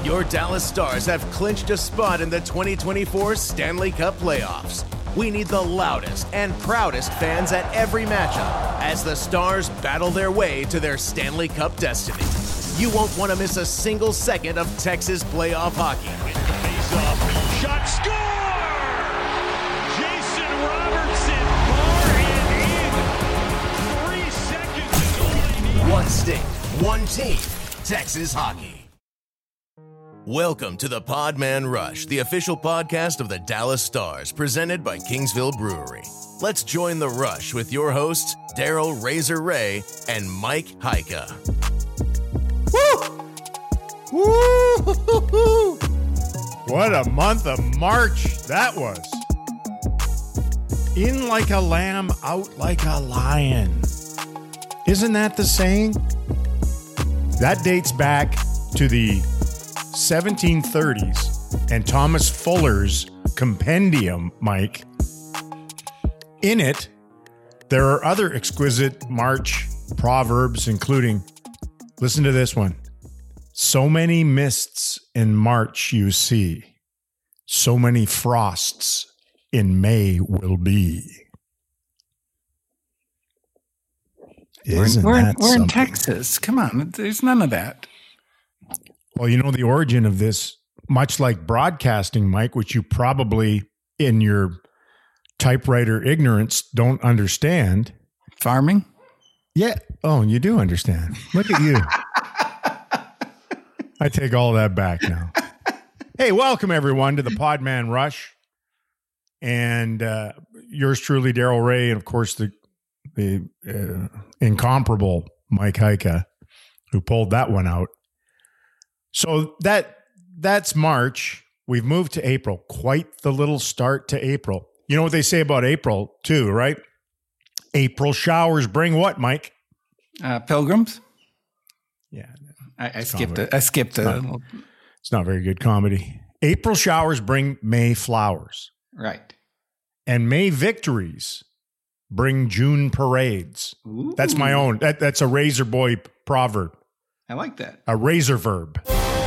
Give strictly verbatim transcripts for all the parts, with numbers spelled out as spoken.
Your Dallas Stars have clinched a spot in the twenty twenty-four Stanley Cup playoffs. We need the loudest and proudest fans at every matchup as the Stars battle their way to their Stanley Cup destiny. You won't want to miss a single second of Texas playoff hockey. Face-off, shot, score! Jason Robertson, bar and in. Three seconds is all they need. One state, one team, Texas hockey. Welcome to the Podman Rush, the official podcast of the Dallas Stars, presented by Kingsville Brewery. Let's join the rush with your hosts, Daryl Razor Ray and Mike Heika. Woo! Woo! What a month of March that was. In like a lamb, out like a lion. Isn't that the saying? That dates back to the seventeen thirties and Thomas Fuller's compendium, Mike. In it, there are other exquisite March proverbs, including, listen to this one. So many mists in March you see, so many frosts in May will be. Isn't we're that we're in something? Texas. Come on, there's none of that. Well, you know the origin of this, much like broadcasting, Mike, which you probably in your typewriter ignorance don't understand. Farming? Yeah. Oh, you do understand. Look at you. I take all that back now. Hey, welcome everyone to the Podman Rush. And uh, yours truly, Daryl Ray, and of course the the uh, incomparable Mike Heika, who pulled that one out. So that that's March. We've moved to April. Quite the little start to April. You know what they say about April too, right? April showers bring what, Mike? Uh, pilgrims? Yeah. I, I skipped it. I skipped a Not- little. It's not very good comedy. April showers bring May flowers. Right. And May victories bring June parades. Ooh. That's my own. That, that's a Razor Boy proverb. I like that. A razor verb.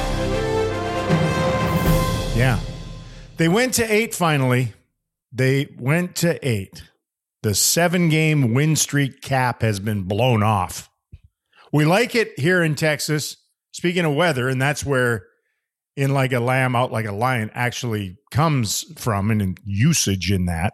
Yeah. They went to eight finally. They went to eight. The seven-game win streak cap has been blown off. We like it here in Texas. Speaking of weather, and that's where in like a lamb, out like a lion actually comes from, and in usage in that.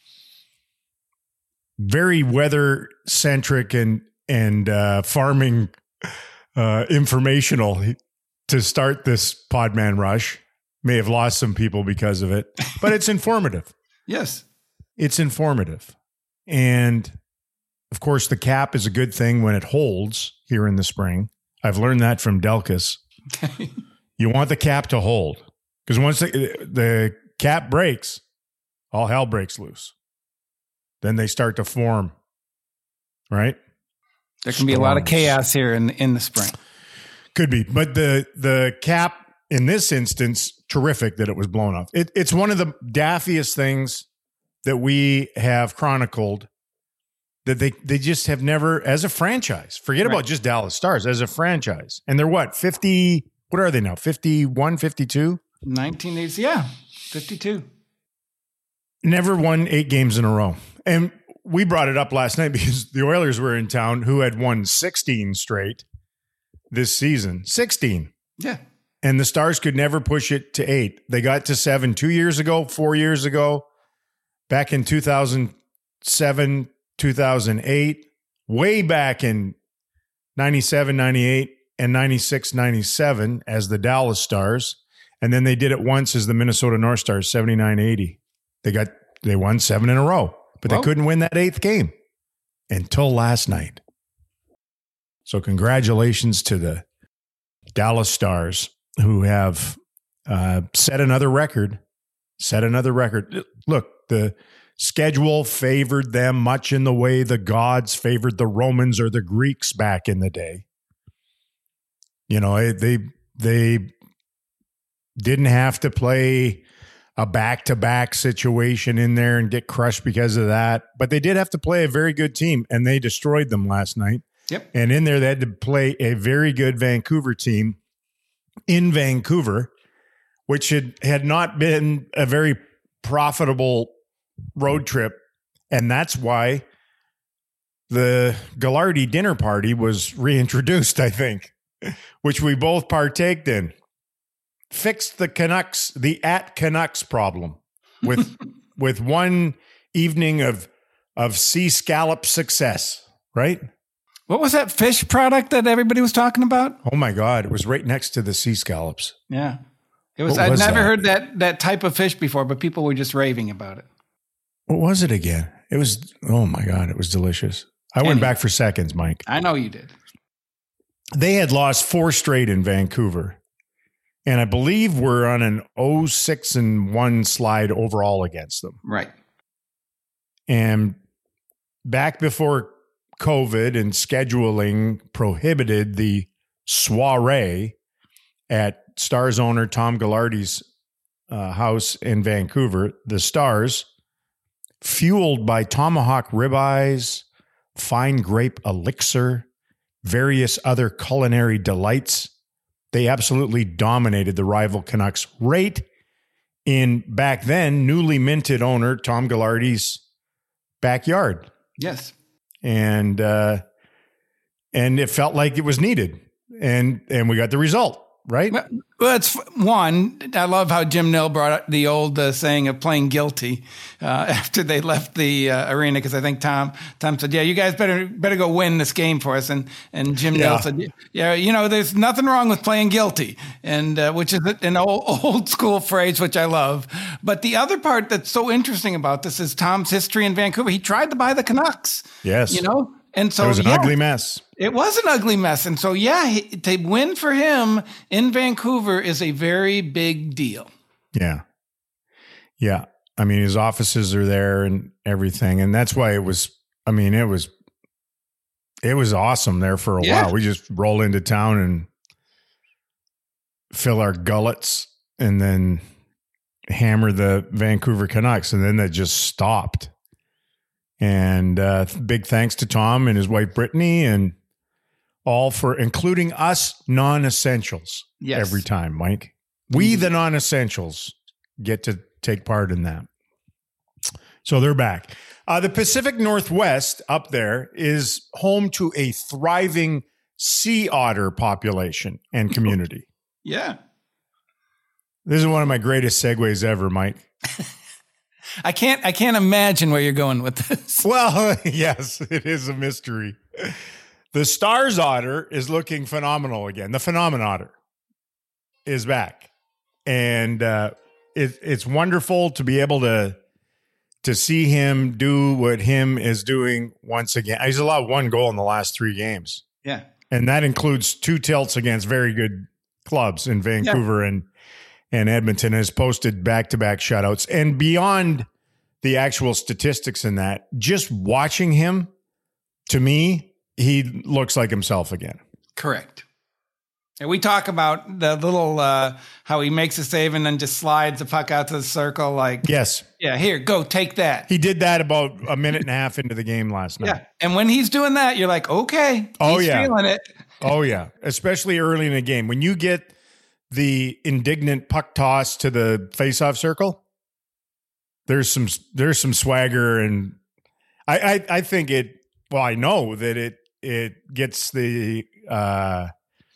Very weather-centric and, and uh, farming Uh, informational to start this Podman Rush. May have lost some people because of it, but it's informative. Yes. It's informative. And of course, the cap is a good thing when it holds here in the spring. I've learned that from Delkus. You want the cap to hold because once the, the cap breaks, all hell breaks loose. Then they start to form, right? There can be a lot of chaos here in in the spring. Could be, but the the cap in this instance, terrific that it was blown off. It, it's one of the daffiest things that we have chronicled that they they just have never, as a franchise, forget Right. about just Dallas Stars, as a franchise. And they're what, fifty, what are they now, fifty-one, fifty-two? nineteen eighties, yeah, fifty-two. Never won eight games in a row. And we brought it up last night because the Oilers were in town, who had won sixteen straight this season. sixteen. Yeah. And the Stars could never push it to eight. They got to seven two years ago, four years ago, back in two thousand seven, two thousand eight, way back in ninety-seven, ninety-eight, and ninety-six, ninety-seven as the Dallas Stars. And then they did it once as the Minnesota North Stars, seventy-nine, eighty. They got, they won seven in a row. But Well, they couldn't win that eighth game until last night. So congratulations to the Dallas Stars, who have uh, set another record, set another record. Look, the schedule favored them much in the way the gods favored the Romans or the Greeks back in the day. You know, they they didn't have to play a back-to-back situation in there and get crushed because of that. But they did have to play a very good team, and they destroyed them last night. Yep. And in there, they had to play a very good Vancouver team in Vancouver, which had, had not been a very profitable road trip. And that's why the Ghilardi dinner party was reintroduced, I think, which we both partaked in. Fixed the Canucks, the at Canucks problem with with one evening of of sea scallop success, right? What was that fish product that everybody was talking about? Oh my God, it was right next to the sea scallops. Yeah. It was, What I'd was never that? heard that that type of fish before, but people were just raving about it. What was it again? It was, oh my God, it was delicious. I went Anyway. back for seconds, Mike. I know you did. They had lost four straight in Vancouver. And I believe we're on an oh six and one slide overall against them. Right. And back before COVID and scheduling prohibited the soiree at Stars owner Tom Ghilardi's uh, house in Vancouver, the Stars, fueled by tomahawk ribeyes, fine grape elixir, various other culinary delights, they absolutely dominated the rival Canucks right in, back then, newly minted owner Tom Ghilardi's backyard. Yes. And uh, and it felt like it was needed. And and we got the result, right? Well, well, it's one. I love how Jim Nill brought up the old uh, saying of playing guilty uh, after they left the uh, arena, because I think Tom Tom said, "Yeah, you guys better better go win this game for us." And and Jim Yeah. Nill said, "Yeah, you know, there's nothing wrong with playing guilty," and uh, which is an old old school phrase, which I love. But the other part that's so interesting about this is Tom's history in Vancouver. He tried to buy the Canucks. Yes. You know. And so It was an yeah, ugly mess. It was an ugly mess. And so, yeah, he, to win for him in Vancouver is a very big deal. Yeah. Yeah. I mean, his offices are there and everything. And that's why it was, I mean, it was, it was awesome there for a Yeah. while. We just roll into town and fill our gullets and then hammer the Vancouver Canucks. And then that just stopped. And uh, big thanks to Tom and his wife, Brittany, and all for including us non-essentials Yes. every time, Mike. We, the non-essentials, get to take part in that. So they're back. Uh, the Pacific Northwest up there is home to a thriving sea otter population and community. Yeah. This is one of my greatest segues ever, Mike. I can't I can't imagine where you're going with this. Well, yes, it is a mystery. The Stars otter is looking phenomenal again. The Phenomenon otter is back. And uh, it, it's wonderful to be able to to see him do what him is doing once again. He's allowed one goal in the last three games. Yeah. And that includes two tilts against very good clubs in Vancouver yeah. and and Edmonton, has posted back-to-back shutouts. And beyond the actual statistics in that, just watching him, to me, he looks like himself again. Correct. And we talk about the little, uh, how he makes a save and then just slides the puck out to the circle. Like, yes. Yeah, here, go, take that. He did that about a minute and a half into the game last night. Yeah. And when he's doing that, you're like, okay, oh, he's yeah. feeling it. Oh, yeah. Especially early in the game. When you get the indignant puck toss to the faceoff circle, there's some there's some swagger, and I, I I think it. Well, I know that it it gets the uh,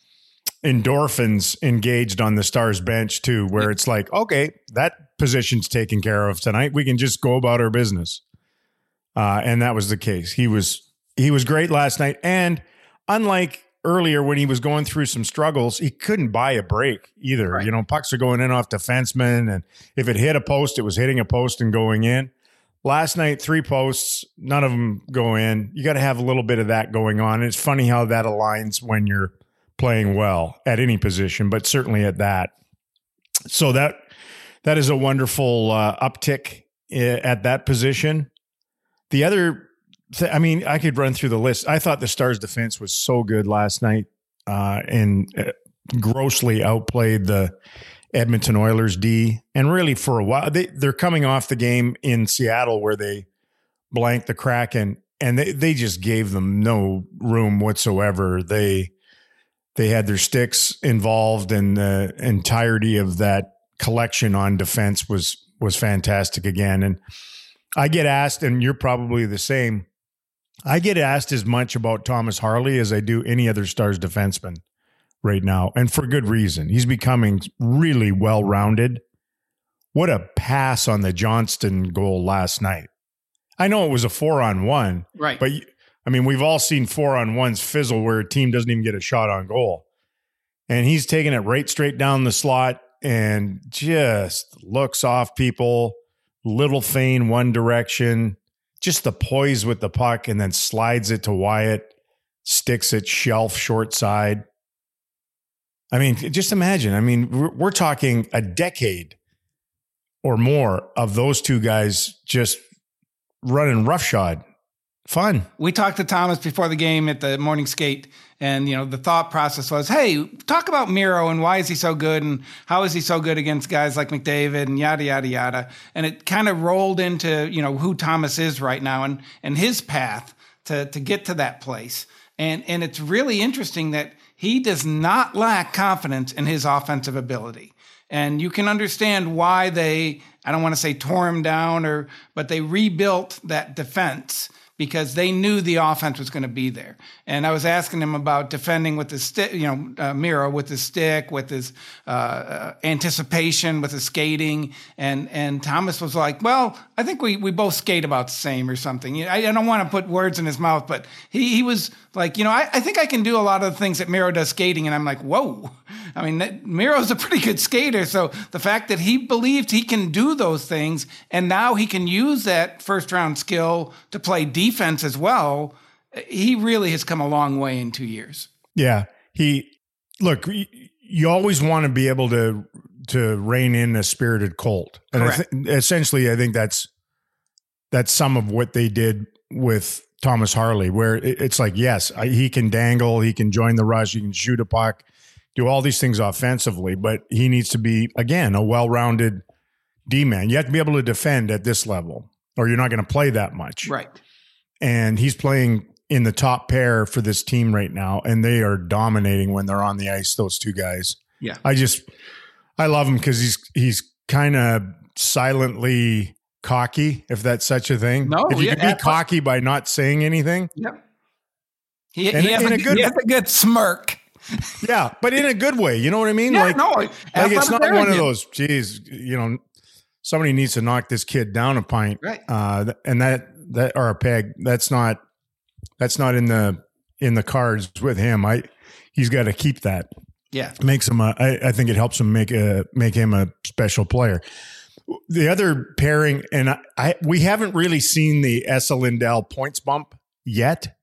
endorphins engaged on the Stars bench too, where it's like, okay, that position's taken care of tonight. We can just go about our business, uh, and that was the case. He was he was great last night, and unlike earlier when he was going through some struggles, he couldn't buy a break either. Right. You know, pucks are going in off defensemen, and if it hit a post, it was hitting a post and going in. Last night, three posts, none of them go in. You got to have a little bit of that going on. And it's funny how that aligns when you're playing well at any position, but certainly at that. So that that is a wonderful uh, uptick at that position. The other I mean, I could run through the list. I thought the Stars' defense was so good last night uh, and uh, grossly outplayed the Edmonton Oilers D. And really for a while, they, they're coming off the game in Seattle where they blanked the Kraken, and they, they just gave them no room whatsoever. They they had their sticks involved, and the entirety of that collection on defense was was fantastic again. And I get asked, and you're probably the same, I get asked as much about Thomas Harley as I do any other Stars defenseman right now, and for good reason. He's becoming really well-rounded. What a pass on the Johnston goal last night. I know it was a four-on-one, right? But, I mean, we've all seen four-on-ones fizzle where a team doesn't even get a shot on goal. And he's taking it right straight down the slot and just looks off people, little feint one direction, just the poise with the puck, and then slides it to Wyatt, sticks it shelf short side. I mean, just imagine. I mean, we're, we're talking a decade or more of those two guys just running roughshod. Fun. We talked to Thomas before the game at the morning skate, and you know the thought process was, hey, talk about Miro and why is he so good and how is he so good against guys like McDavid and yada yada yada. And it kind of rolled into, you know, who Thomas is right now and and his path to to get to that place. And and it's really interesting that he does not lack confidence in his offensive ability. And you can understand why they, I don't want to say tore him down, or but they rebuilt that defense because they knew the offense was going to be there. And I was asking him about defending with his stick, you know, uh, Miro with his stick, with his uh, uh, anticipation, with his skating. And and Thomas was like, well, I think we we both skate about the same or something. You know, I, I don't want to put words in his mouth, but he, he was like, you know, I, I think I can do a lot of the things that Miro does skating. And I'm like, whoa. I mean, that, Miro's a pretty good skater. So the fact that he believed he can do those things and now he can use that first round skill to play defense as well, he really has come a long way in two years. Yeah. He, look, you always want to be able to, to rein in a spirited Colt. And I th- essentially, I think that's, that's some of what they did with Thomas Harley, where it's like, yes, he can dangle, he can join the rush, he can shoot a puck, do all these things offensively, but he needs to be, again, a well-rounded D-man. You have to be able to defend at this level, or you're not going to play that much. Right. And he's playing in the top pair for this team right now, and they are dominating when they're on the ice, those two guys. Yeah. I just, I love him because he's he's kind of silently cocky, if that's such a thing. No, if you yeah, could be yeah. cocky by not saying anything. Yep. He, And- he, has and a, a good- he has a good smirk. Yeah, but in a good way. You know what I mean? Yeah, like, no, like it's not one of arrogant. those, geez, you know, somebody needs to knock this kid down a pint. Right. Uh, th- and that, that, or a peg, that's not, that's not in the, in the cards with him. I, he's got to keep that. Yeah. Makes him a, I, I think it helps him make a, make him a special player. The other pairing, and I, I we haven't really seen the Esa Lindell points bump yet,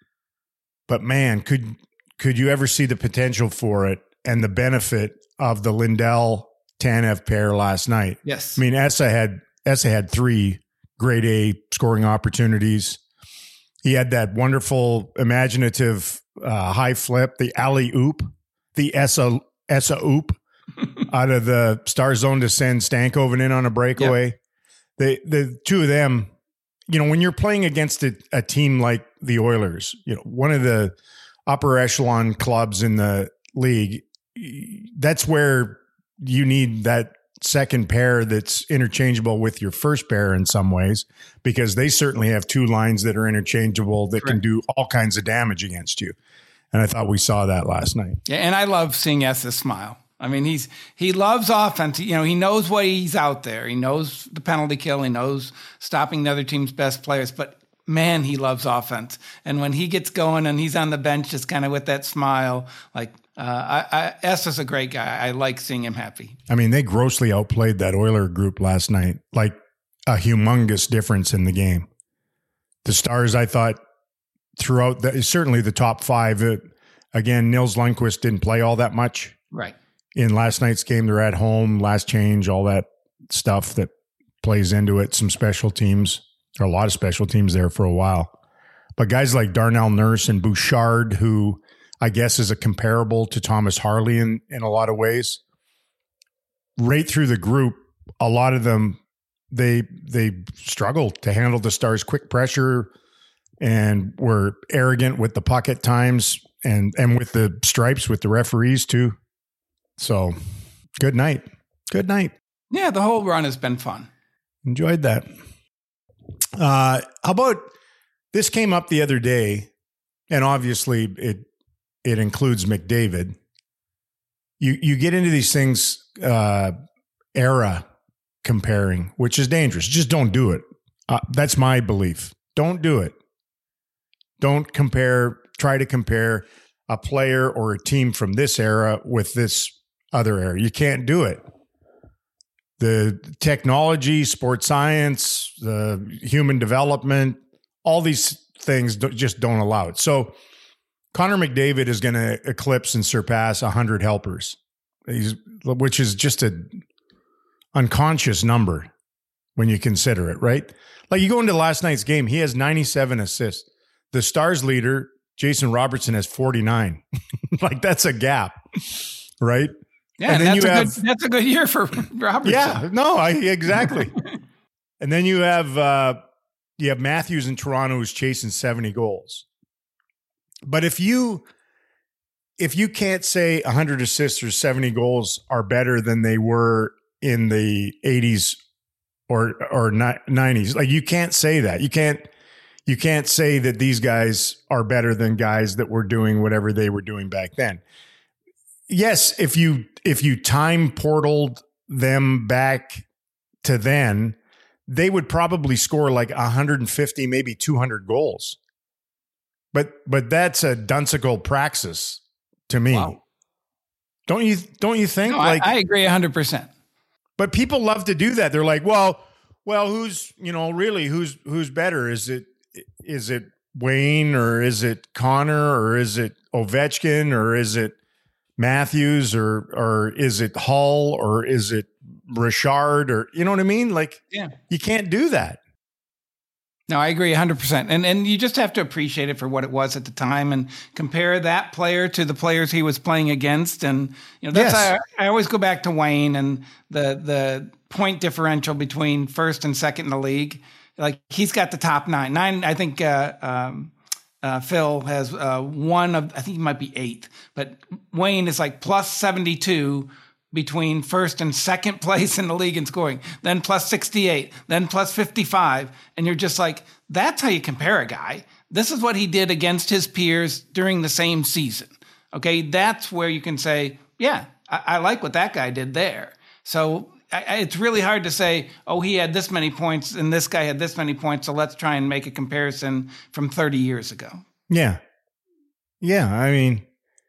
but man, could, could you ever see the potential for it and the benefit of the Lindell Tanev pair last night? Yes. I mean, Esa had Esa had three grade A scoring opportunities. He had that wonderful, imaginative uh, high flip, the alley oop, the Esa Esa oop out of the star zone to send Stankoven in on a breakaway. Yep. They the two of them, you know, when you're playing against a, a team like the Oilers, you know, one of the upper echelon clubs in the league, that's where you need that second pair that's interchangeable with your first pair in some ways, because they certainly have two lines that are interchangeable that can Right. do all kinds of damage against you. And I thought we saw that last night. Yeah, and I love seeing Esa smile. I mean, he's he loves offense. You know, he knows why he's out there. He knows the penalty kill. He knows stopping the other team's best players. But man, he loves offense. And when he gets going and he's on the bench, just kind of with that smile, like uh, I, I, Esa's a great guy. I like seeing him happy. I mean, they grossly outplayed that Oiler group last night, like a humongous difference in the game. The Stars, I thought, throughout, the, certainly the top five, it, again, Nils Lundqvist didn't play all that much. Right. In last night's game, they're at home, last change, all that stuff that plays into it, some special teams. There are a lot of special teams there for a while. But guys like Darnell Nurse and Bouchard, who I guess is a comparable to Thomas Harley in, in a lot of ways, right through the group, a lot of them, they they struggled to handle the Stars' quick pressure and were arrogant with the puck at times. and and with the stripes with the referees too. So good night. Good night. Yeah, the whole run has been fun. Enjoyed that. Uh, how about this came up the other day, and obviously it it includes McDavid. You you get into these things, uh, era comparing, which is dangerous. Just don't do it. Uh, that's my belief. Don't do it. Don't compare. Try to compare a player or a team from this era with this other era. You can't do it. The technology, sports science, the human development, all these things don't, just don't allow it. So Connor McDavid is going to eclipse and surpass one hundred helpers, He's, which is just an unconscious number when you consider it, right? Like you go into last night's game, he has ninety-seven assists. The Stars leader, Jason Robertson, has forty-nine. Like that's a gap, right? Yeah, and, and that's, a have, good, that's a good year for Robertson. Yeah, no, I, exactly. And then you have uh, you have Matthews in Toronto who's chasing seventy goals. But if you if you can't say one hundred assists or seventy goals are better than they were in the eighties or or nineties, like you can't say that. You can't you can't say that these guys are better than guys that were doing whatever they were doing back then. Yes, if you if you time portaled them back to then, they would probably score like one hundred fifty, maybe two hundred goals. But but that's a dunsical praxis to me. Wow. Don't you don't you think? No, like I, I agree one hundred percent. But people love to do that. They're like, well, well, who's you know really who's who's better? Is it is it Wayne or is it Connor or is it Ovechkin or is it Matthews or or is it Hull or is it Richard or you know what I mean? Like, yeah, you can't do that. No, I agree one hundred percent. And and you just have to appreciate it for what it was at the time and compare that player to the players he was playing against. And you know, that's yes. I, I always go back to Wayne and the the point differential between first and second in the league. Like he's got the top nine. Nine, I think uh, um, Uh, Phil has uh, one of, I think he might be eighth, but Wayne is like plus seventy-two between first and second place in the league in scoring, then plus sixty-eight, then plus fifty-five. And you're just like, that's how you compare a guy. This is what he did against his peers during the same season. Okay. That's where you can say, yeah, I, I like what that guy did there. So I, it's really hard to say, oh, he had this many points and this guy had this many points, so let's try and make a comparison from thirty years ago. Yeah. Yeah, I mean,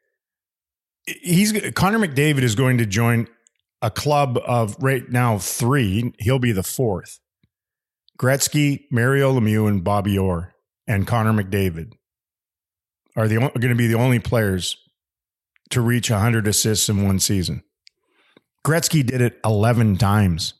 he's Connor McDavid is going to join a club of right now three. He'll be the fourth. Gretzky, Mario Lemieux, and Bobby Orr, and Connor McDavid are the going to be the only players to reach one hundred assists in one season. Gretzky did it eleven times.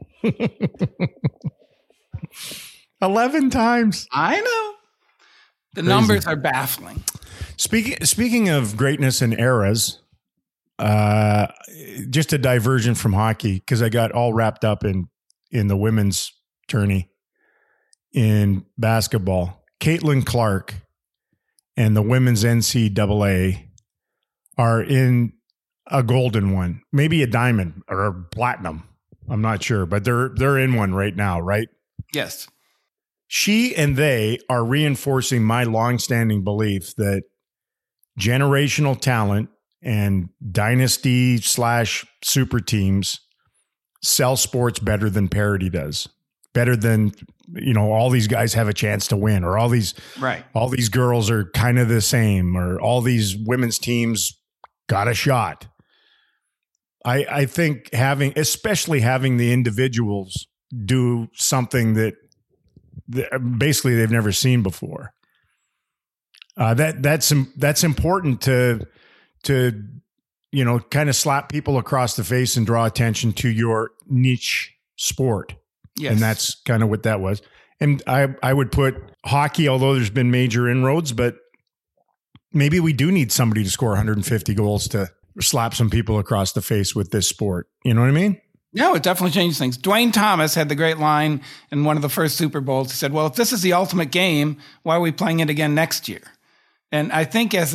eleven times. I know. The Crazy. Numbers are baffling. Speaking speaking of greatness and eras, uh, just a diversion from hockey because I got all wrapped up in in the women's tourney in basketball. Caitlin Clark and the women's N C double A are in a golden one, maybe a diamond or a platinum. I'm not sure, but they're they're in one right now, right? Yes. She and they are reinforcing my longstanding belief that generational talent and dynasty slash super teams sell sports better than parity does. Better than, you know, all these guys have a chance to win, or all these right. all these girls are kind of the same, or all these women's teams got a shot. I, I think having, especially having the individuals do something that, that basically they've never seen before. Uh, that that's that's important to to you know kind of slap people across the face and draw attention to your niche sport. Yes. And that's kind of what that was. And I I would put hockey, although there's been major inroads, but maybe we do need somebody to score one hundred fifty goals to slap some people across the face with this sport. You know what I mean? No, it definitely changes things. Dwayne Thomas had the great line in one of the first Super Bowls. He said, well, if this is the ultimate game, why are we playing it again next year? And I think as a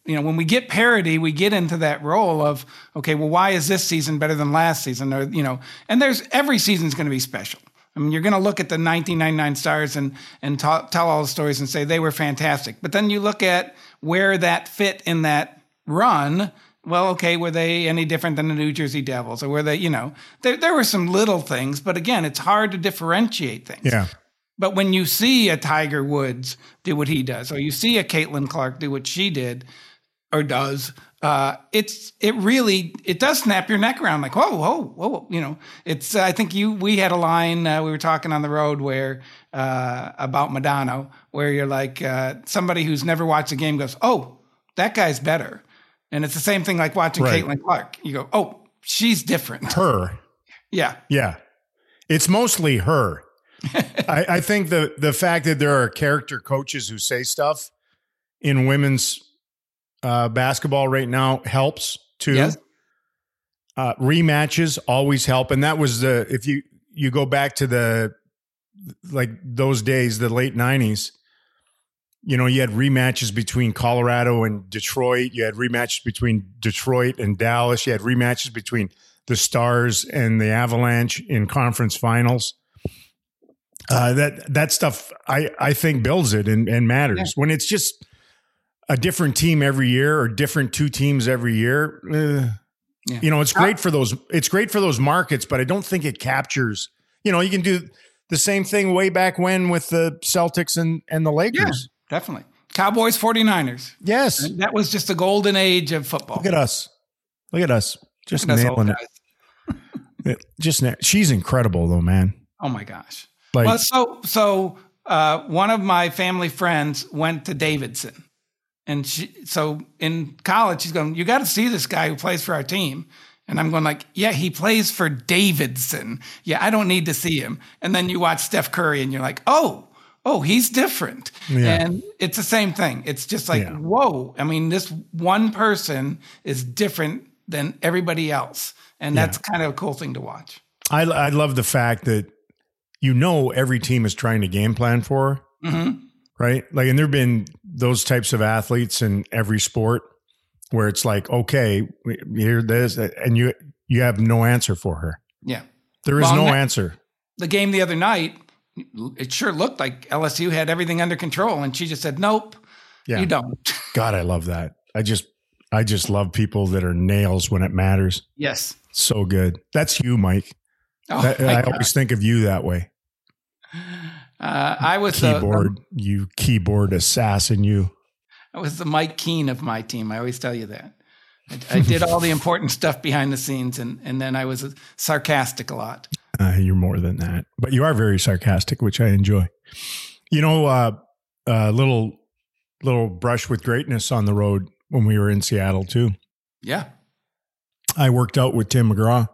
you know, when we get parity, we get into that role of, okay, well, why is this season better than last season? Or, you know, and there's every season's going to be special. I mean, you're going to look at the nineteen ninety-nine Stars and and ta- tell all the stories and say they were fantastic. But then you look at where that fit in that run. Well, okay, were they any different than the New Jersey Devils? Or were they, you know, there there were some little things. But again, it's hard to differentiate things. Yeah. But when you see a Tiger Woods do what he does, or you see a Caitlin Clark do what she did or does, uh, it's it really it does snap your neck around. Like, whoa, whoa, whoa, you know. It's I think you we had a line uh, we were talking on the road where uh, about Modano, where you're like uh, somebody who's never watched a game goes, oh, that guy's better, and it's the same thing like watching Right. Caitlin Clark. You go, oh, she's different. Her. Yeah, Yeah. It's mostly her. I, I think the the fact that there are character coaches who say stuff in women's uh, basketball right now helps too. Yes. Uh, rematches always help, and that was the if you you go back to the like those days, the late nineties. You know, you had rematches between Colorado and Detroit. You had rematches between Detroit and Dallas. You had rematches between the Stars and the Avalanche in conference finals. Uh, that that stuff, I, I think, builds it and, and matters. Yeah. When it's just a different team every year or different two teams every year, eh, Yeah. you know, it's great for those. It's great for those markets, but I don't think it captures. You know, you can do the same thing way back when with the Celtics and and the Lakers. yeah, definitely. Cowboys, 49ers. Yes, And that was just the golden age of football. look at us. Look at us, just Look at us old nailing guys. it. Just na- she's incredible, though, man. Oh my gosh. Like, Well, so so uh, one of my family friends went to Davidson, and she so in college she's going, you got to see this guy who plays for our team, and I'm going like, yeah, he plays for Davidson. Yeah, I don't need to see him. And then you watch Steph Curry, and you're like, oh, oh, he's different. Yeah. And it's the same thing. It's just like, Yeah. whoa. I mean, this one person is different than everybody else, and that's kind of a cool thing to watch. I I love the fact that you know every team is trying to game plan for her, Mm-hmm. right? Like, and there've been those types of athletes in every sport where it's like, okay, here this, and you you have no answer for her. Yeah. There is Well, no ne- answer. The game the other night, it sure looked like L S U had everything under control, and she just said, nope, Yeah. you don't. God, I love that. I just I just love people that are nails when it matters. Yes. So good. That's you, Mike. Oh, That- my I God. always think of you that way. Uh, I was the, Keyboard, you keyboard assassin, you. I was the Mike Keane of my team. I always tell you that. I, I did all the important stuff behind the scenes, and, and then I was sarcastic a lot. Uh, you're more than that, but you are very sarcastic, which I enjoy. You know, uh, uh, little little brush with greatness on the road when we were in Seattle too. Yeah. I worked out with Tim McGraw.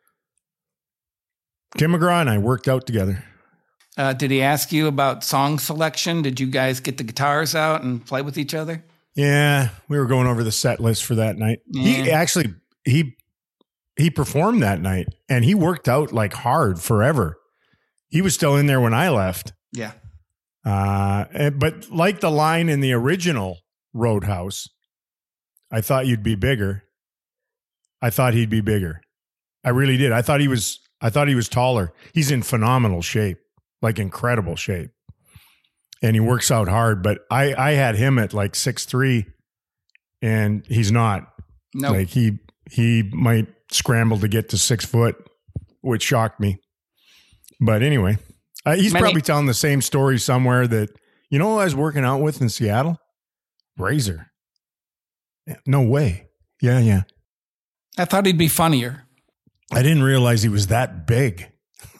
Tim McGraw and I worked out together. Uh, did he ask you about song selection? Did you guys get the guitars out and play with each other? Yeah, we were going over the set list for that night. He Yeah. actually he he performed that night, and he worked out like hard forever. He was still in there when I left. Yeah. Uh, and- but like the line in the original Roadhouse, I thought you'd be bigger. I thought he'd be bigger. I really did. I thought he was. I thought he was taller. He's in phenomenal shape, like incredible shape, and he works out hard. But I, I had him at like six three, and he's not. No. Like he, he might scramble to get to six foot, which shocked me. But anyway, uh, he's Many- probably telling the same story somewhere that, you know, who I was working out with in Seattle, Razor. Yeah, no way. Yeah, yeah. I thought he'd be funnier. I didn't realize he was that big.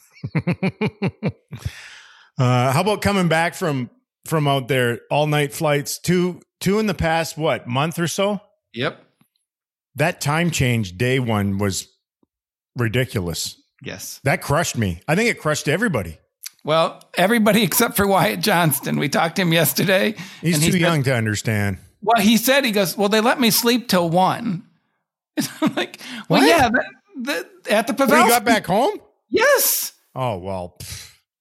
uh, how about coming back from from out there, all night flights, two two in the past what month or so? Yep. That time change day one was ridiculous. Yes. That crushed me. I think it crushed everybody. Well, everybody except for Wyatt Johnston. We talked to him yesterday. He's and too he said- young to understand. Well, he said, he goes, well, they let me sleep till one. And I'm like, well, What? yeah, that, that, at the When Pavelski. he got back home? Yes. Oh, well. pff.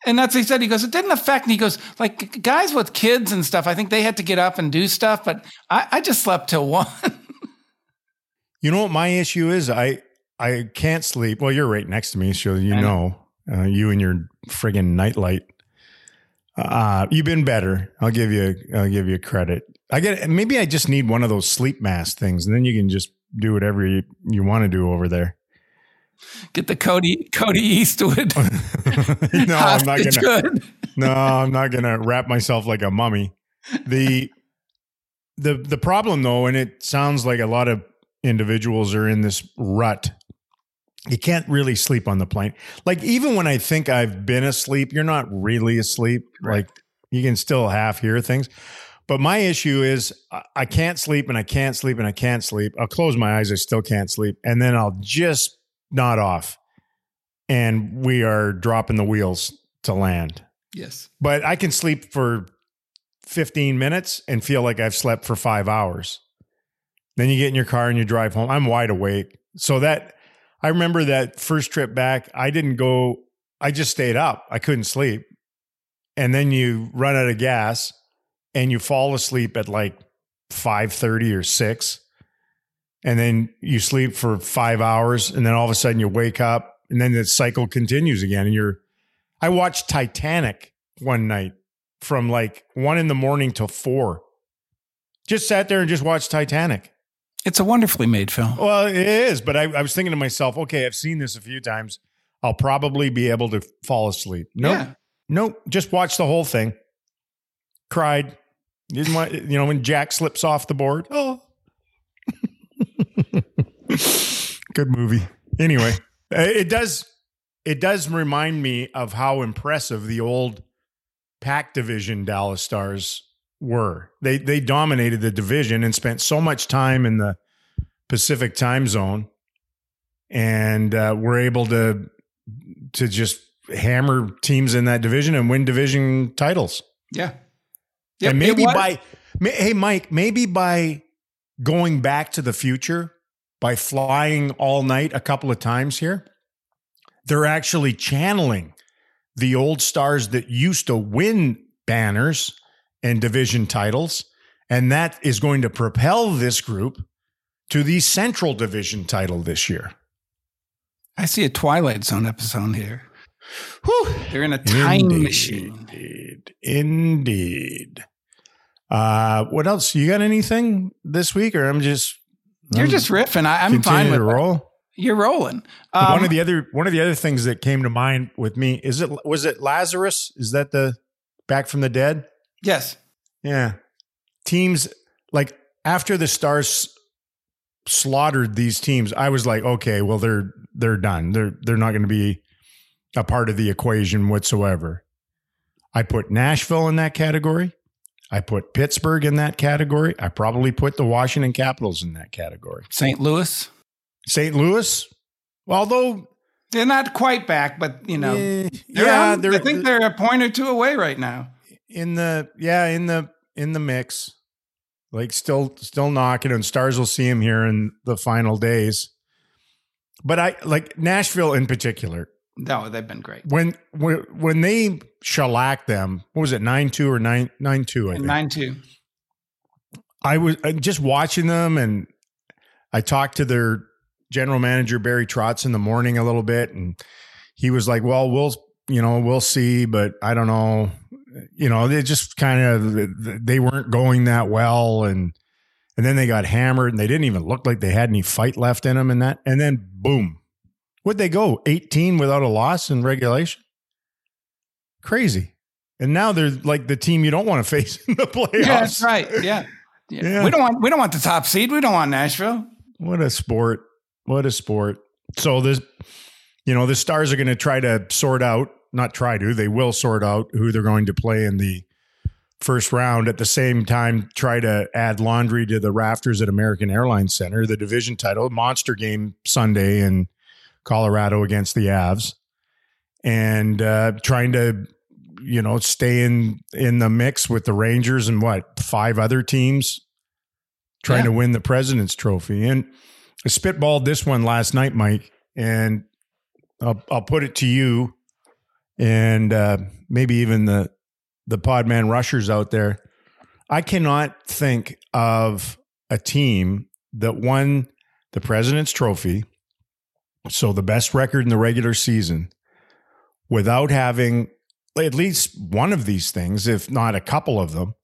And that's what he said. He goes, it didn't affect me. He goes, like guys with kids and stuff, I think they had to get up and do stuff, but I, I just slept till one. You know what my issue is? I I can't sleep. Well, you're right next to me, so you know, uh, you and your friggin' nightlight. Uh, you've been better. I'll give you. I'll give you credit. I get. Maybe I just need one of those sleep mask things, and then you can just do whatever you, you want to do over there. Get the Cody Cody Eastwood. no, I'm not gonna. Good. No, I'm not gonna wrap myself like a mummy. The the the problem though, and it sounds like a lot of individuals are in this rut. You can't really sleep on the plane. Like even when I think I've been asleep, you're not really asleep. Right. Like you can still half hear things. But my issue is I can't sleep and I can't sleep and I can't sleep. I'll close my eyes. I still can't sleep. And then I'll just nod off and we are dropping the wheels to land. Yes. But I can sleep for fifteen minutes and feel like I've slept for five hours. Then you get in your car and you drive home. I'm wide awake. So that I remember that first trip back, I didn't go, I just stayed up. I couldn't sleep. And then you run out of gas and you fall asleep at like five thirty or six. And then you sleep for five hours. And then all of a sudden you wake up and then the cycle continues again. And you're, I watched Titanic one night from like one in the morning till four. Just sat there and just watched Titanic. It's a wonderfully made film. Well, it is, but I, I was thinking to myself, okay, I've seen this a few times. I'll probably be able to fall asleep. Nope. Yeah. Nope. Just watch the whole thing. Cried. Didn't want, you know, when Jack slips off the board. Oh. Good movie. Anyway, it does, it does remind me of how impressive the old Pac division Dallas Stars were. They they dominated the division and spent so much time in the Pacific time zone, and uh, were able to to just hammer teams in that division and win division titles. Yeah, yep, and maybe by hey Mike, maybe by going back to the future, by flying all night a couple of times here, they're actually channeling the old stars that used to win banners and division titles, and that is going to propel this group to the Central Division title this year. I see a Twilight Zone episode here. Whew. They're in a time Indeed, machine. Indeed. Indeed. Uh, what else? You got anything this week, or I'm just You're I'm just riffing. I, I'm fine with to that. roll. You're rolling. Um, one of the other one of the other things that came to mind with me is it was it Lazarus? Is that the Back from the Dead? Yes. Yeah. Teams, like after the Stars slaughtered these teams, I was like, okay, well, they're they're done. They're they're not going to be a part of the equation whatsoever. I put Nashville in that category. I put Pittsburgh in that category. I probably put the Washington Capitals in that category. Saint Louis. Saint Louis, although they're not quite back, but you know, eh, they're yeah, on, they're, I think they're a point or two away right now. In the yeah, in the in the mix, like still still knocking, and Stars will see him here in the final days. But I like Nashville in particular. No, they've been great. When when when they shellacked them, what was it, nine two or nine nine two? I think nine two. I was just watching them, and I talked to their general manager Barry Trotz in the morning a little bit, and he was like, "Well, we'll you know we'll see, but I don't know." You know, they just kind of, they weren't going that well. And, and then they got hammered and they didn't even look like they had any fight left in them and that. And then boom, what'd they go? eighteen without a loss in regulation. Crazy. And now they're like the team you don't want to face in the playoffs. Yeah, that's right. Yeah. yeah. yeah. We don't want, we don't want the top seed. We don't want Nashville. What a sport. What a sport. So this, you know, the Stars are going to try to sort out, not try to, they will sort out who they're going to play in the first round. At the same time, try to add laundry to the rafters at American Airlines Center, the division title, monster game Sunday in Colorado against the Avs, and uh, trying to, you know, stay in, in the mix with the Rangers and what, five other teams trying yeah. to win the President's Trophy. And I spitballed this one last night, Mike, and I'll, I'll put it to you. and uh, maybe even the the Podman rushers out there, I cannot think of a team that won the President's Trophy, so the best record in the regular season, without having at least one of these things, if not a couple of them.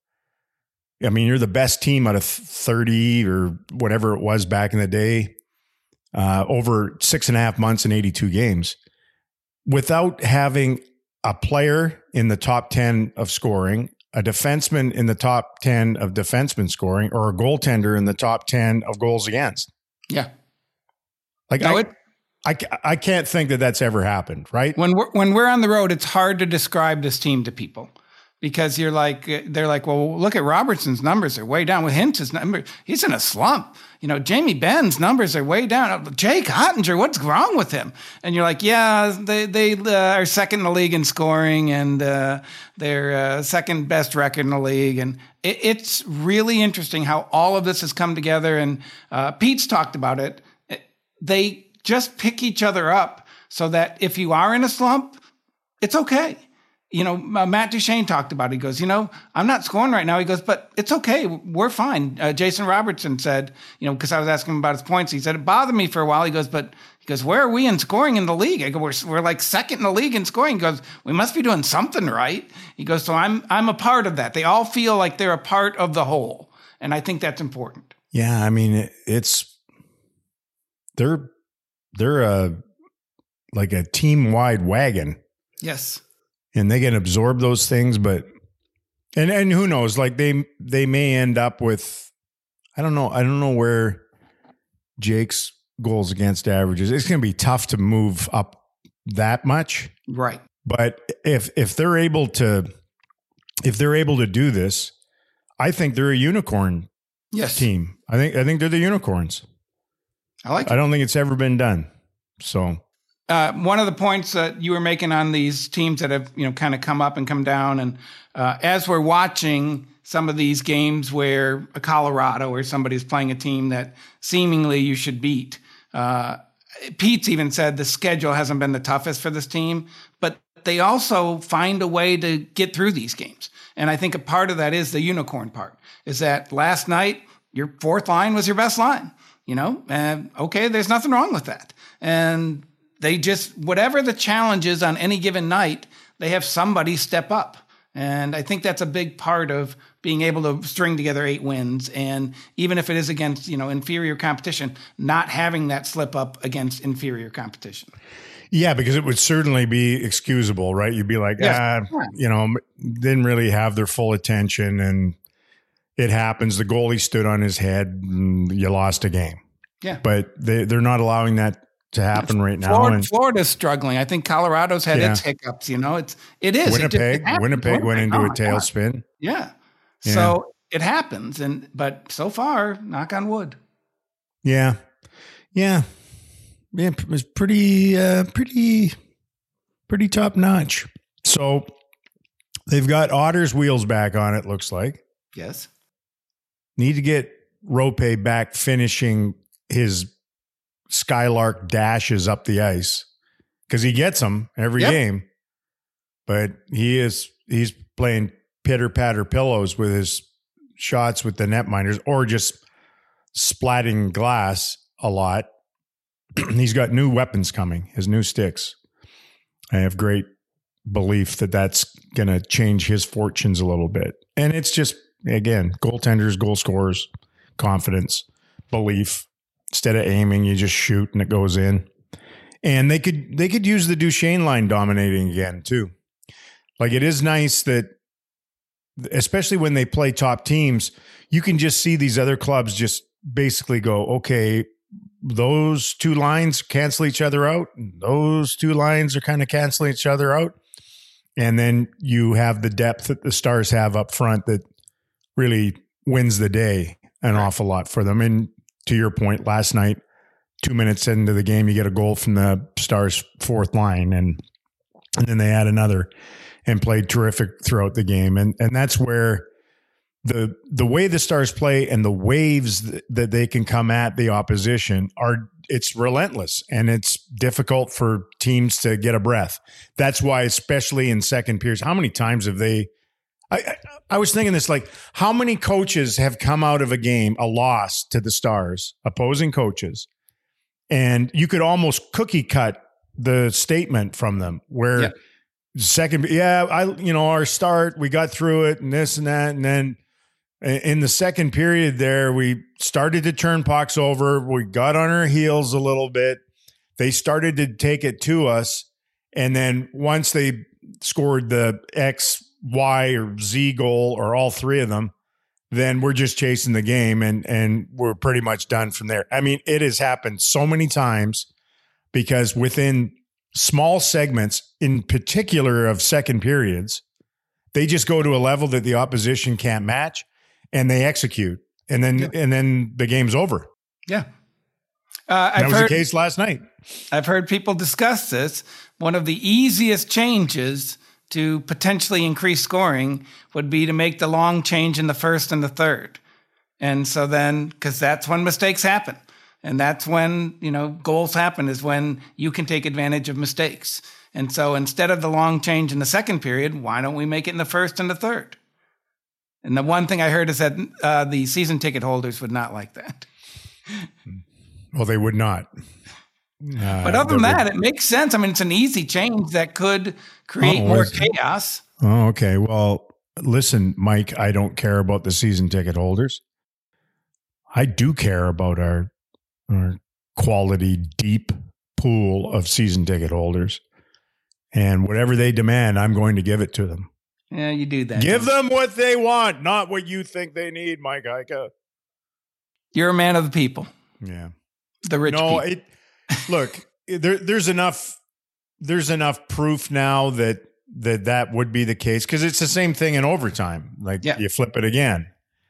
I mean, you're the best team out of thirty or whatever it was back in the day, uh, over six and a half months and eighty-two games, without having a player in the top ten of scoring, a defenseman in the top ten of defenseman scoring, or a goaltender in the top ten of goals against. Yeah. Like, no, I, it, I, I can't think that that's ever happened, right? When we're, when we're on the road, it's hard to describe this team to people. Because you're like, they're like, well, look at Robertson's numbers are way down. With Hintz's numbers, he's in a slump. You know, Jamie Benn's numbers are way down. Jake Ottinger, what's wrong with him? And you're like, yeah, they they uh, are second in the league in scoring, and uh, they're uh, second best record in the league. And it, it's really interesting how all of this has come together. And uh, Pete's talked about it. They just pick each other up so that if you are in a slump, it's okay. You know, Matt Duchene talked about it. He goes, you know, I'm not scoring right now. He goes, but it's okay. We're fine. Uh, Jason Robertson said, you know, because I was asking him about his points. He said, it bothered me for a while. He goes, but he goes, where are we in scoring in the league? I go, we're, we're like second in the league in scoring. He goes, we must be doing something right. He goes, so I'm, I'm a part of that. They all feel like they're a part of the whole. And I think that's important. Yeah. I mean, it, it's, they're, they're a, like a team wide wagon. Yes. And they can absorb those things, but and and who knows? Like they they may end up with, I don't know. I don't know where Jake's goals against averages. It's going to be tough to move up that much, right? But if if they're able to, if they're able to do this, I think they're a unicorn yes. team. I think I think they're the unicorns. I like. I don't think it's ever been done. So. Uh, one of the points that you were making on these teams that have, you know, kind of come up and come down, and uh, as we're watching some of these games where a Colorado or somebody's playing a team that seemingly you should beat, uh, Pete's even said the schedule hasn't been the toughest for this team, but they also find a way to get through these games. And I think a part of that is the unicorn part, is that last night your fourth line was your best line, you know, and okay, there's nothing wrong with that. And they just, whatever the challenge is on any given night, they have somebody step up. And I think that's a big part of being able to string together eight wins. And even if it is against, you know, inferior competition, not having that slip up against inferior competition. Yeah, because it would certainly be excusable, right? You'd be like, yes. ah, you know, didn't really have their full attention, and it happens. The goalie stood on his head and you lost a game. Yeah. But they, they're not allowing that to happen right now. Florida, and Florida's struggling. I think Colorado's had yeah. its hiccups. You know, it's it is. Winnipeg, it just, it Winnipeg went into oh, a tailspin. Yeah. yeah, so it happens, and but so far, knock on wood. Yeah, yeah, yeah. It was pretty, uh, pretty, pretty top notch. So they've got Otter's wheels back on it. Looks like yes. Need to get Rope back finishing his Skylark dashes up the ice, because he gets them every yep. game, but he is he's playing pitter patter pillows with his shots with the netminders, or just splatting glass a lot. He's got new weapons coming, his new sticks. I have great belief that that's going to change his fortunes a little bit. And it's just, again, goaltenders, goal scorers, confidence, belief. Instead of aiming, you just shoot and it goes in. And they could they could use the Duchene line dominating again too. Like, it is nice that, especially when they play top teams, you can just see these other clubs just basically go, okay, those two lines cancel each other out. Those two lines are kind of canceling each other out. And then you have the depth that the Stars have up front that really wins the day an awful lot for them. And to your point, last night, two minutes into the game, you get a goal from the Stars' fourth line, and and then they add another and played terrific throughout the game. And and that's where the the way the Stars play and the waves that, that they can come at the opposition are it's relentless, and it's difficult for teams to get a breath. That's why, especially in second periods, how many times have they? I, I, I was thinking this, like, how many coaches have come out of a game, a loss to the Stars, opposing coaches, and you could almost cookie cut the statement from them where Yeah. second, yeah, I, you know, our start, we got through it and this and that. And then in the second period there, we started to turn pucks over. We got on our heels a little bit. They started to take it to us. And then once they scored the X, Y, or Z goal, or all three of them, then we're just chasing the game, and, and we're pretty much done from there. I mean, it has happened so many times because within small segments, in particular of second periods, they just go to a level that the opposition can't match, and they execute, and then Yeah. and then the game's over. Yeah. Uh, That I've was heard, the case last night. I've heard people discuss this. One of the easiest changes to potentially increase scoring would be to make the long change in the first and the third. And so then, because that's when mistakes happen. And that's when, you know, goals happen, is when you can take advantage of mistakes. And so instead of the long change in the second period, why don't we make it in the first and the third? And the one thing I heard is that uh, the season ticket holders would not like that. Well, they would not. Uh, But other than they would- that, it makes sense. I mean, it's an easy change that could create Oh, more is it? chaos. Oh, okay. Well, listen, Mike, I don't care about the season ticket holders. I do care about our, our quality, deep pool of season ticket holders. And whatever they demand, I'm going to give it to them. Yeah, you do that. Give don't you? them what they want, not what you think they need, Mike Ica. You're a man of the people, Yeah. the rich No, people. it look, there, there's enough there's enough proof now that that that would be the case, because it's the same thing in overtime. Like, Yeah. you flip it again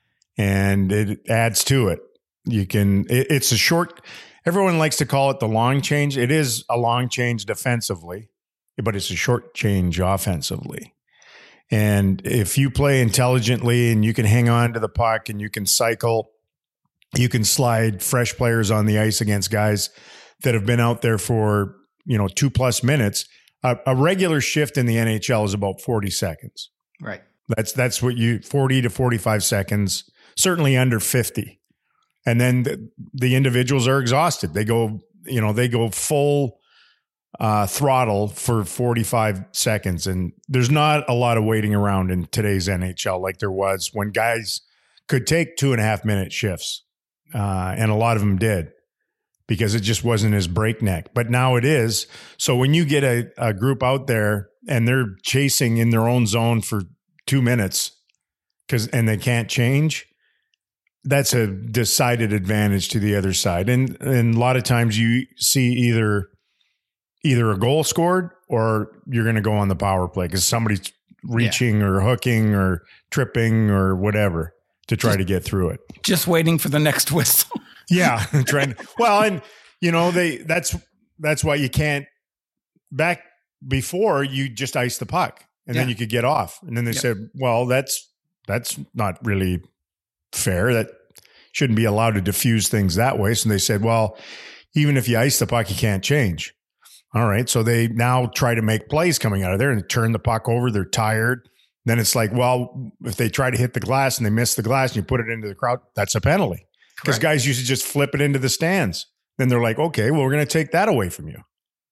and it adds to it. You can it, it's a short, everyone likes to call it the long change. It is a long change defensively, but it's a short change offensively. And if you play intelligently and you can hang on to the puck and you can cycle, you can slide fresh players on the ice against guys that have been out there for, you know, two plus minutes. A, a regular shift in the N H L is about forty seconds. Right. That's that's what you forty to forty-five seconds, certainly under fifty. And then the, the individuals are exhausted. They go, you know, they go full uh, throttle for forty-five seconds. And there's not a lot of waiting around in today's N H L like there was when guys could take two and a half minute shifts. Uh, and a lot of them did, because it just wasn't as breakneck. But now it is. So when you get a, a group out there and they're chasing in their own zone for two minutes because and they can't change, that's a decided advantage to the other side. And and a lot of times you see either either a goal scored or you're going to go on the power play because somebody's reaching yeah. or hooking or tripping or whatever to try to get through it. Just waiting for the next whistle. Yeah, trying. Well, and you know they that's that's why you can't. Back before, you just ice the puck and yeah. then you could get off. And then they yeah. said, "Well, that's that's not really fair. That shouldn't be allowed to diffuse things that way." So they said, "Well, even if you ice the puck, you can't change." All right, so they now try to make plays coming out of there and turn the puck over. They're tired. Then it's like, well, if they try to hit the glass and they miss the glass and you put it into the crowd, that's a penalty. Because guys used to just flip it into the stands. Then they're like, okay, well, we're going to take that away from you.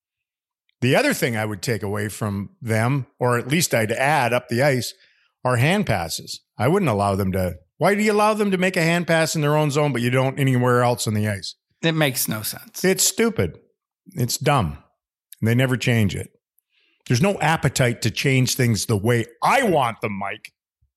The other thing I would take away from them, or at least I'd add up the ice, are hand passes. I wouldn't allow them to. Why do you allow them to make a hand pass in their own zone, but you don't anywhere else on the ice? It makes no sense. It's stupid. It's dumb. And they never change it. There's no appetite to change things the way I want them, Mike.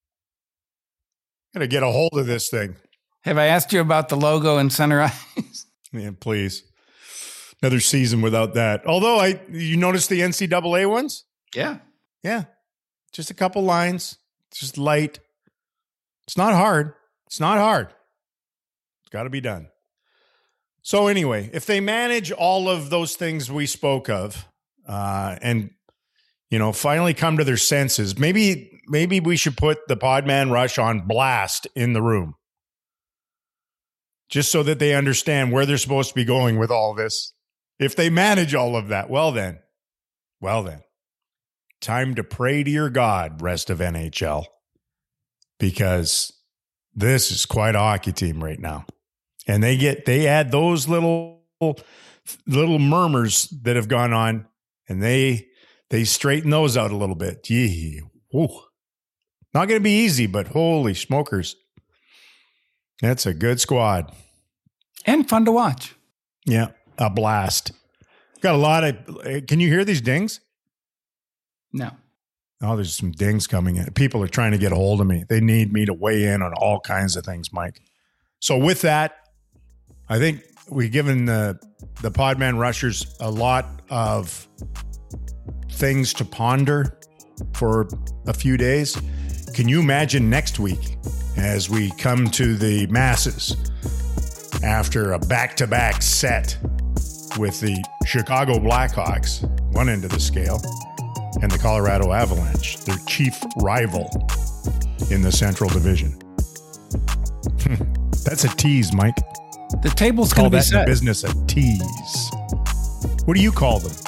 Got to get a hold of this thing. Have I asked you about the logo and center ice? Yeah, please. Another season without that. Although I, you notice the N C double A ones? Yeah. Yeah. Just a couple lines. Just light. It's not hard. It's not hard. It's got to be done. So anyway, if they manage all of those things we spoke of, uh, and you know, finally come to their senses, maybe maybe we should put the Podman Rush on blast in the room. just so that they understand where they're supposed to be going with all this. If they manage all of that, well then, well then, time to pray to your God, rest of N H L, because this is quite a hockey team right now. And they get, they add those little, little murmurs that have gone on, and they, they straighten those out a little bit. Gee, whoa. Not going to be easy, but holy smokers. That's a good squad. And fun to watch. Yeah, a blast. Got a lot of, can you hear these dings? No. Oh, there's some dings coming in. People are trying to get a hold of me. They need me to weigh in on all kinds of things, Mike. So with that, I think we've given the, the Podman Rushers a lot of things to ponder for a few days. Can you imagine next week as we come to the masses after a back-to-back set with the Chicago Blackhawks, one end of the scale, and the Colorado Avalanche, their chief rival in the Central Division? That's a tease, Mike. The table's Call going to be that in the set. business a tease. What do you call them?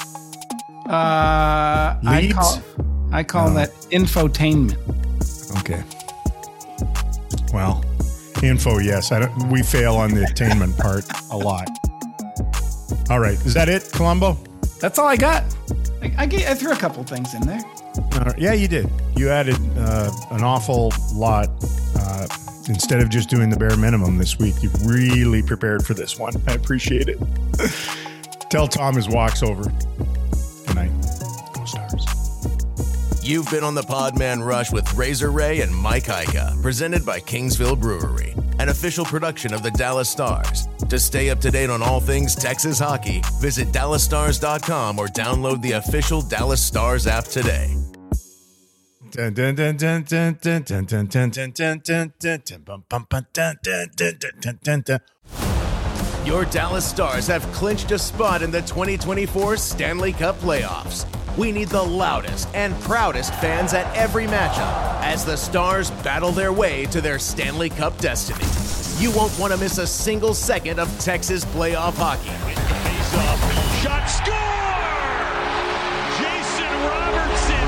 Uh, I Leads? call, I call Oh. that infotainment. Okay. Well, info, yes. I don't, we fail on the attainment part a lot. All right. Is that it, Columbo? That's all I got. I, I, gave, I threw a couple things in there. All right. Yeah, you did. You added uh, an awful lot. Uh, instead of just doing the bare minimum this week, you've really prepared for this one. I appreciate it. Tell Tom his walk's over. Good night. Go Stars. You've been on the Podman Rush with Razor Ray and Mike Ica, presented by Kingsville Brewery, an official production of the Dallas Stars. To stay up to date on all things Texas hockey, visit dallas stars dot com or download the official Dallas Stars app today. Dun, dun, dun, dun, dun, dun, dun, dun, dun, dun, dun, dun, dun, dun, bum, bum, bum, dun, dun, dun, dun, dun, dun, dun. Your Dallas Stars have clinched a spot in the twenty twenty-four Stanley Cup playoffs. We need the loudest and proudest fans at every matchup as the Stars battle their way to their Stanley Cup destiny. You won't want to miss a single second of Texas playoff hockey. Face-off. Shot, score! Jason Robertson,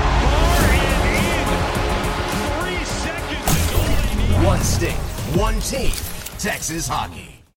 bar and in. Three seconds is all they need. One state, one team, Texas hockey.